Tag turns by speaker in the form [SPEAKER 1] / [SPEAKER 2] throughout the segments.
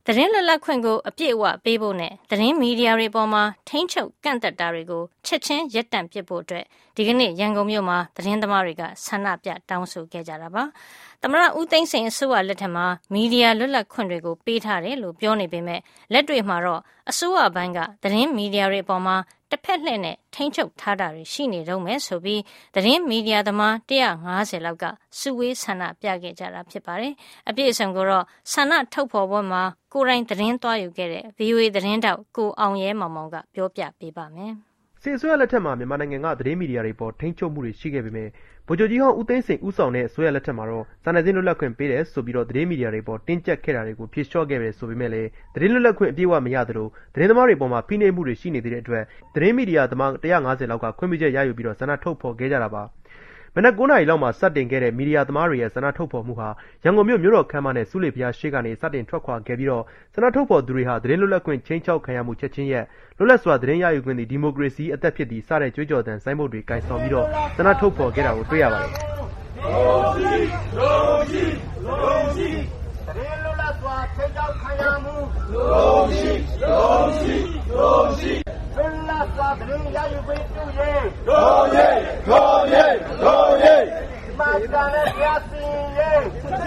[SPEAKER 1] သတင်းလွတ်လပ်ခွင့်ကိုအပြည့်အဝပေးဖို့နဲ့သတင်းမီဒီယာတွေပေါ်မှာထိန်းချုပ်ကန့်သတ်တာတွေကိုချက်ချင်းရပ်တန့်ပစ်ဖို့အတွက်ဒီကနေ့ရန်ကုန်မြို့မှာသတင်းသမားတွေကဆန္ဒပြတောင်းဆိုခဲ့ကြတာပါ။သမ္မတဦးသိန်းစိန်အစိုးရလက်ထက်မှာမီဒီယာလွတ်လပ်ခွင့်တွေကိုပေးထားတယ်လို့ပြောနေပေမဲ့လက်တွေ့မှာတော့အစိုးရဘက်ကသတင်းမီဒီယာတွေပေါ်မှာတစ်ဖက်လှည့်နဲ့ထိန်းချုပ်ထားတာတွေရှိနေတော့မယ်ဆိုပြီးသတင်းမီဒီယာသမား150လောက်ကစုဝေးဆန္ဒပြခဲ့ကြတာဖြစ်ပါတယ်။အပြည့်အစုံကိုတော့ဆန္ဒထုတ်ဖော်ပွဲမှာကိုယ်တိုင်သတင်းသွားယူခဲ့တဲ့ VOA သတင်းတောက်ကိုအောင်ရဲမောင်မောင်ကပြောပြပေးပါမယ်
[SPEAKER 2] ။စစ်အစိုးရလက်ထက်မှာမြန်မာနိုင်ငံကသတင်းမီဒီယာတွေပေါ်ထိန်းချုပ်မှုတွေရှိခဲ့ပေမဲ့ဗိုလ်ချုပ်ကြီးဟောင်းဦးသိန်းစိန်ဦးဆောင်တဲ့အစိုးရလက်ထက်မှာတော့စာနယ်ဇင်းလွတ်လပ်ခွင့်ပေးတယ်ဆိုပြီးတော့သတင်းမီဒီယာတွေပေါ်တင်းကျပ်ခဲ့တာတွေကိုဖြေလျှော့ခဲ့တယ်ဆိုပေမဲ့လည်းသတင်းလွတ်လပ်ခွင့်အပြည့်အဝမရသလိုသတင်းသမားတွေပေါ်မှာဖိနှိပ်မှုတွေရှိနေတဲ့အတွက်သတင်းမီဒီယာသမား150လောက်ကခွင့်ပြုချက်ရယူပြီးတော့ဆန္ဒထုတ်ဖော်ခဲ့ကြတာပါမနက်9:00 နာရီလောက်မှာစတင်ခဲ့တဲ့မီဒီယာသမားတွေရဲ့ဆန္ဒထုတ်ဖော်မှုဟာရန်ကုန်မြို့မြို့တော်ခမ်းမနဲ့စုလေဘုရားရှိခိုးကနေစတင်ထွက်ခွာခဲ့ပြီးတော့ဆန္ဒထုတ်ဖော်သူတွေဟာသတင်းလွတ်လပ်ခွင့်ချင်းချောက်ခံရမှုချက်ချင်းရဲ့လွတ်လပ်စွာသတင်းရယူခွင့်ဒီမိုကရေစီအသက်ဖြစ်သည့်စတဲ့ကြွေးကြော်သံဆိုင်းဘုတ်တွေကိုင်ဆောင်ပြီးတော့ဆန္ဒထုတ်ဖော်ခဲ့တာကိုတွေ့ရပါတယ်
[SPEAKER 3] သတင်းလွတ်လပ်စွာချင်းချောက်ခံရမှုလုံးရှိလွတ်လပ်စွာသတင်းရယူခွင့်ပြုရေးမာတာနဲ့ပြစီရေး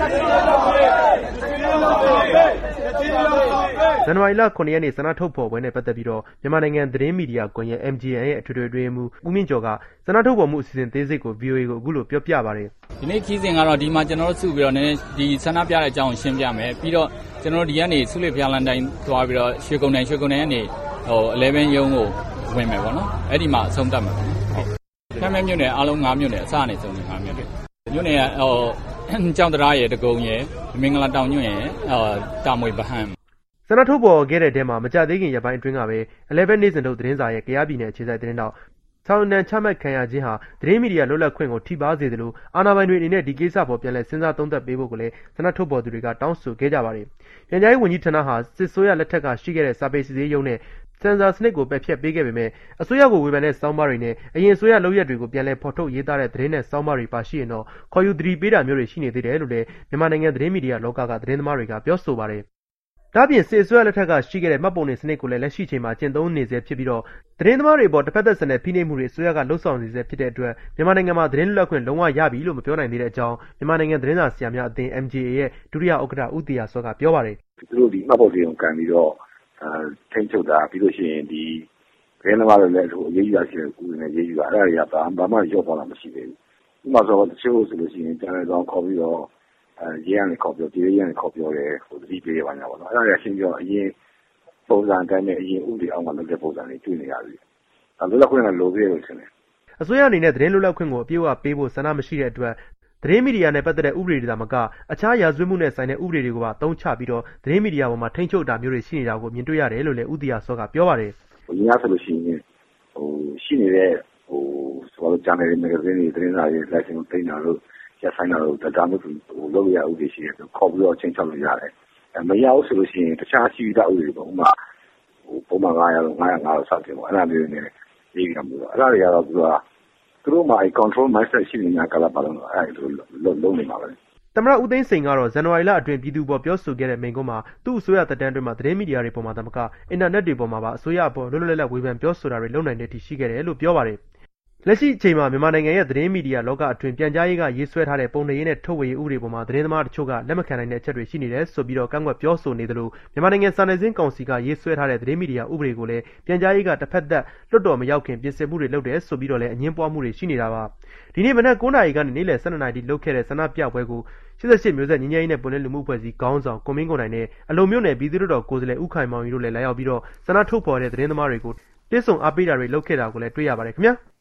[SPEAKER 2] ဇန်နဝါရီလ9 ရက်နေ့ဆန္ဒထုတ်ဖော်ပွဲနဲ့ပတ်သက်ပြီးတော့မြန်မာနိုင်ငံသတင်းမီဒီယာကွန်ရက် MGN ရဲ့အထွေထွေအတွင်းမှူးဦးမြင့်ကျော်ကဆန္ဒထုတ်ဖော်မှုအစီအစဉ်သေးစိတ်ကို VOA ကိုအခုလိုပြောပြပါတယ်
[SPEAKER 4] ဒီနေ့ခီးစဉ်ကတော့ဒီမှာကျွန်တော်တို့စုပြီးတော့နည်းနည်းဒီဆန္ဒပြတဲ့အကြောင်းကိုရှင်းပြမယ်ပြီးတော့ကျွန်တော်တို့ဒီကနေစုလေဖျားလန်တိုင်းသွားပြီးတော့ရွှေကုန်းတိုင်းကနေ11ရုံးကိုဝင်မယ်ပေါ့နော်အဲ့ဒီမှာအဆုံးသတ်မယ်ဟုတ်ဖမ်းမဲမြို့နယ်အားလုံး9မြို့နယ်အစအနေဆုံး9မြို့နယ်မြို့နယ်ကကြောင်တရားရဲ့တကုံရဲ့မင်္ဂလာတောင်ညွန့်ရဲ့တာမွေဗဟန်း
[SPEAKER 2] ဆန္ဒထုတ်ဖော်ခဲ့တဲ့တဲမှာမကြသေးခင်ရက်ပိုင်းအတွင်းကပဲ11နေ့စဉ်ထုတ်သတင်းစာရဲ့ကြားပြည်နယ်အခြေစိုက်သတင်းတောက်ဆောင်းနံချမှတ်ခံရခြင်းဟာသတင်းမီဒီယာလွတ်လပ်ခွင့်ကိုထိပါစေတယ်လို့အာဏာပိုင်တွေအနေနဲ့ဒီကိစ္စပေါ်ပြန်လည်စဉ်းစားသုံးသပ်ပေးဖို့ကိုလည်းဆန္ဒထုတ်ဖော်သူတွေကတောင်းဆိုခဲ့ကြပါတယ်။ပြန်ကြားရေးဝန်ကြီးဌာနဟာစစ်ဆိုးရလက်ထက်ကရှိခဲ့တဲ့စာပေစီစစ်ရုံးနဲ့စင်ဆာစနစ်ကိုပယ်ဖျက်ပေးခဲ့ပေမဲ့အစိုးရကိုဝေဖန်တဲ့စောင်းပါးတွေနဲ့အရင်အစိုးရလုပ်ရက်တွေကိုပြန်လည်ဖော်ထုတ်ရေးသားတဲ့သတင်းနဲ့စောင်းပါးတွေပါရှိရင်တော့ခေါ်ယူသတိပေးတာမျိုးတွေရှိနေသေးတယ်လို့လည်းမြန်မာနိုင်ငံသတင်းမီဒီယာလောကကသတင်းသမားတွေကပြောဆိုပါတယ်။ဒါပြင်စစ်အစိုးရလက်ထက်ကရှိခဲ့တဲ့မှတ်ပုံတင်စနစ်ကိုလည်းလက်ရှိချိန်မှာကျင့်သုံးနေဆဲဖြစ်ပြီးတော့သတင်းသမားတွေပေါ်တစ်ဖက်သက်ဆန်တဲ့ဖိနှိပ်မှုတွေအစိုးရကလှုံ့ဆော်နေဆဲဖြစ်တဲ့အတွက်မြန်မာနိုင်ငံမှာသတင်းလွတ်လပ်ခွင့်လုံးဝရပြီလို့မပြောနိုင်သေးတဲ့အကြောင်းမြန်မာနိုင်ငံသတင်းစာဆရာများအသင်း MGA ရဲ့ဒုတိယဥက္ကဋ္ဌဦးတီယာစောကပြောပါတယ်
[SPEAKER 5] ။သူတို့ဒီမှတ်ပုံတင်ကိုကန်ပြီးတော့ထိန်းချုပ်တာပြီးလို့ရှိရင်ဒီသတင်းသမားတွေလည်းအရေးယူရရှိတယ်ကိုယ်နဲ့ရေးယူတာအဲ့ဒါတွေကဘာမှရော့ပေါ်လာမရှိသေးဘူး။ဥပမာဆိုတော့တချို့ဆိုလို့ရှိရင်ကျန်တဲ့ကောင်ခေါ်ပြီးတော့ရေးရနေခေါ်ပြောဒီရေးရနေခေါ်ပြောတယ်ဟိုသတိပေးရပါညာပေါ့နော်အဲ့ဒါရရှင်းပြောအရင်ပုံစံတိုင်းနဲ့အရင်ဥပဒေအောက်မှာလုပ်တဲ့ပုံစံတွေတွေ့နေရပြီ။လွတ်လပ်ခွင့်ကလိုသေးတယ်ထင်တယ်
[SPEAKER 2] ။အစိုးရအနေနဲ့သတင်းလွတ်လပ်ခွင့်ကိုအပြည့်အဝပေးဖို့ဆန္ဒမရှိတဲ့အတွက်သတင်းမီဒီယာနဲ့ပတ်သက်တဲ့ဥပဒေတွေသာမကအခြားရာဇဝတ်မှုနဲ့ဆိုင်တဲ့ဥပဒေတွေကိုပါသုံးချပြီးတော့သတင်းမီဒီယာပေါ်မှာထိန်းချုပ်တာမျိုးတွေရှိနေတာကိုမြင်တွေ့ရတယ်လို့လည်းဦးတီယာစောကပြောပါတယ်
[SPEAKER 5] ။ဒီများဆိုလို့ရှိရင်ရှိနေတဲ့ဆိုတော့ဂျာနယ်မဂ္ဂဇင်းတွေသတင်းစာတွေလိုက်စဉ်သိနေတာလို့ရဆိုင်တာလို့ဒါမျိုးလုပ်ရဥပဒေရှိတယ်ခေါ်ပြီးတော့ချင်းချောက်လို့ရတယ်။မရဘူးဆိုလို့ရှိရင်တခြားရှိတဲ့ဥပဒေပေါ့ဥပမာပုံမှန်900လို့စတင်ပေါ့အဲ့ဒါမျိုးနဲ့ရေးကြမှာအဲ့ဒါတွေကတော့သူတို့မှာ control mindset ရှိနေတာကလည်းပါလို့အဲ့လိုလုံးနေမှာပဲ
[SPEAKER 2] သမ္မတဦးသိန်းစိန်ကတော့ဇန်နဝါရီလအတွင်းပြည်သူပေါ်ပြောဆိုခဲ့တဲ့မိန့်ခွန်းမှာသူ့အစိုးရသက်တမ်းအတွင်းမှာသတင်းမီဒီယာတွေပေါ်မှာသမကအင်တာနက်တွေပေါ်မှာပါအစိုးရအပေါ်လွတ်လွတ်လပ်လပ်ဝေဖန်ပြောဆိုတာတွေလုပ်နိုင်တဲ့အထိရှိခဲ့တယ်လို့ပြောပါတယ်လက်ရှိအချိန်မှာမြန်မာနိုင်ငံရဲ့သတင်းမီဒီယာလောကအတွင်းပြန်ကြားရေးကရေးဆွဲထားတဲ့ပုံနှိပ်ရေးနဲ့ထုတ်ဝေရေးဥပဒေပေါ်မှာသတင်းသမားတချို့ကလက်မခံနိုင်တဲ့အချက်တွေရှိနေတယ်ဆိုပြီးတော့ကန့်ကွက်ပြောဆိုနေသလိုမြန်မာနိုင်ငံစာနယ်ဇင်းကောင်စီကရေးဆွဲထားတဲ့သတင်းမီဒီယာဥပဒေကိုလည်းပြန်ကြားရေးကတစ်ဖက်သက်လွှတ်တော်မရောက်ခင်ပြင်ဆင်မှုတွေလုပ်တယ်ဆိုပြီးတော့လည်းအငြင်းပွားမှုတွေရှိနေတာပါဒီနေ့မနက်9:00 နာရီကနေနေ့လယ်12:00 နာရီထိလုပ်ခဲ့တဲ့ဆန္ဒပြပွဲကို88မျိုးဆက်ညီညာရေးနဲ့ပွင့်လင်းလူမှုအဖွဲ့အစည်းခေါင်းဆောင်ကွန်မင်းကိုနိုင်နဲ့အလုံမြို့နယ်ပြည်သူ့တော်ကိုယ်စားလှယ်ဦးခိုင်မောင်ကြီးတို့လည်းလာရောက်ပြီးတော့ဆန္ဒထုတ်ဖော်တဲ့သတင်းသမားတွေကိုတိစုံအားပေးတာတွေလုပ်ခဲ့တာကိုလည်းတွေ့ရပါတယ်ခင်ဗျာ